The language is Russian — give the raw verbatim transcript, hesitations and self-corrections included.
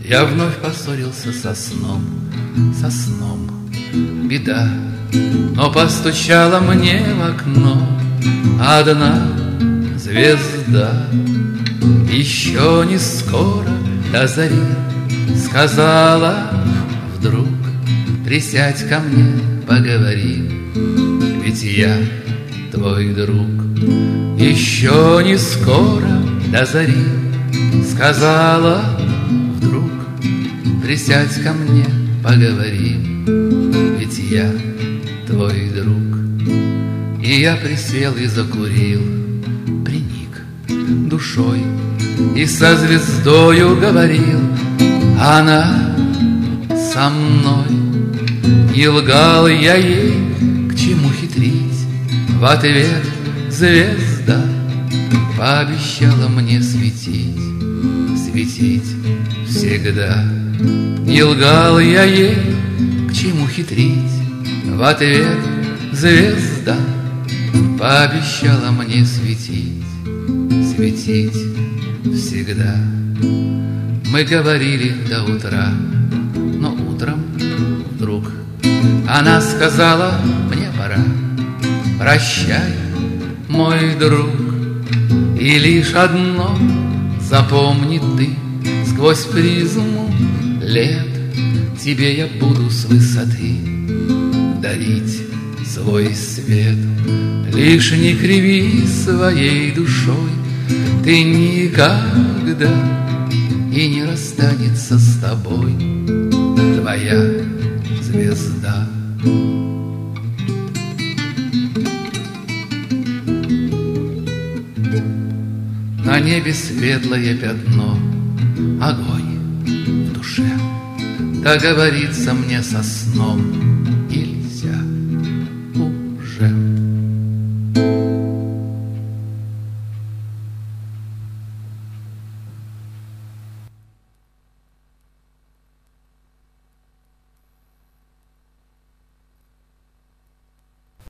Я вновь поссорился со сном, со сном. Беда, но постучала мне в окно одна звезда. Еще не скоро до зари, сказала вдруг, присядь ко мне, поговорим, ведь я твой друг. Еще не скоро до зари, сказала вдруг, присядь ко мне, поговорим, ведь я твой друг. И я присел и закурил, приник душой и со звездою говорил. Она со мной, не лгал я ей, к чему хитрить. В ответ звезда пообещала мне светить, светить всегда. Не лгал я ей, к чему хитрить. В ответ звезда пообещала мне светить, светить всегда. Мы говорили до утра, но утром вдруг она сказала, мне пора, прощай, мой друг. И лишь одно запомни ты, сквозь призму лет тебе я буду с высоты дарить свой свет. Лишь не криви своей душой, ты никогда и не расстанется с тобой твоя звезда. На небе светлое пятно, огонь в душе, договориться мне со сном.